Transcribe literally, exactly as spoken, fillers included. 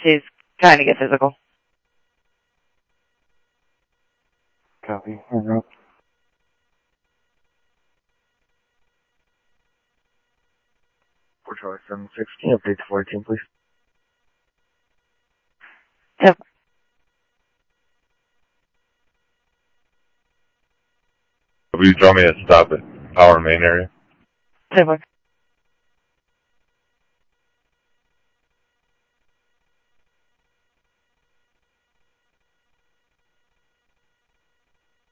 he's trying to get physical. Copy. Over. four Charlie seven six, can you update to fourteen, please? Yep. Will you tell me to stop at Power Main area? Super.